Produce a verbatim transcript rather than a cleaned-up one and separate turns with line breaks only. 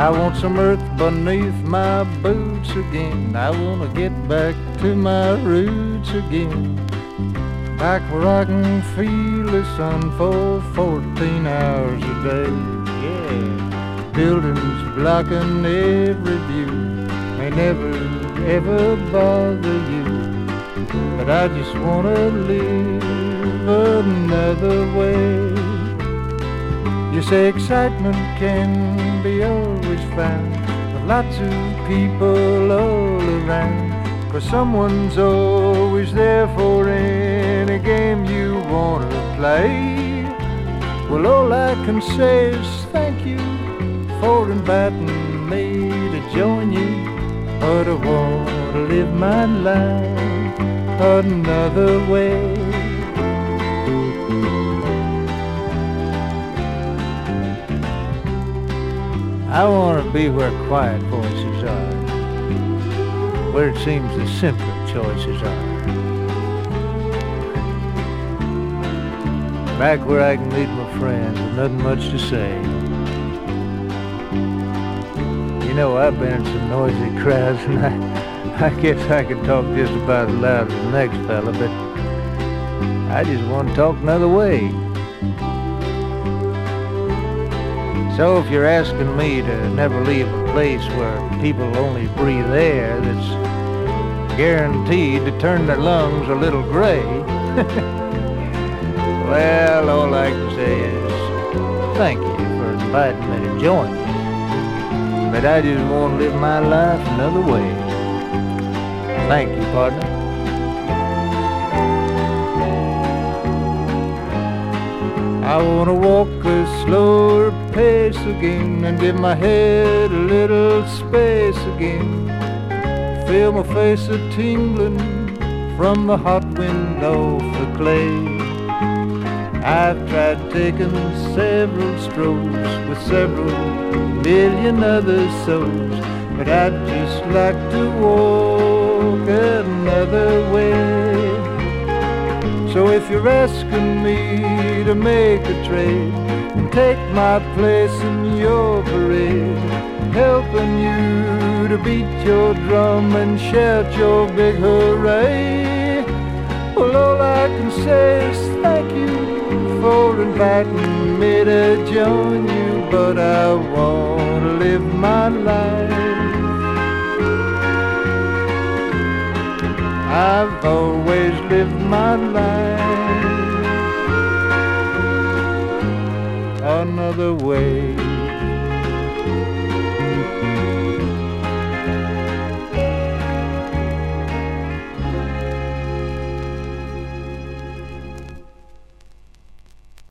I want some earth beneath my boots again. I wanna get back to my roots again. Back where I can feel the sun for fourteen hours a day. Yeah, buildings blocking every view may never ever bother you, but I just wanna live another way. You say excitement can be always found with lots of people all around, 'cause someone's always there for any game you wanna play. Well, all I can say is thank you for inviting me to join you, but I wanna live my life another way. I want to be where quiet voices are, where it seems the simpler choices are. Back where I can meet my friends with nothing much to say. You know, I've been in some noisy crowds, and I, I guess I could talk just about as loud as the next fella, but I just want to talk another way. So if you're asking me to never leave a place where people only breathe air that's guaranteed to turn their lungs a little gray, well, all I can say is thank you for inviting me to join you. But I just want to live my life another way. Thank you, partner. I wanna walk a slower pace again and give my head a little space again. Feel my face a tingling from the hot wind off the clay. I've tried taking several strolls with several million other souls, but I'd just like to walk another way. So if you're asking me to make a trade and take my place in your parade, helping you to beat your drum and shout your big hooray, well, all I can say is thank you for inviting me to join you, but I want to live my life. I've always lived my life another way.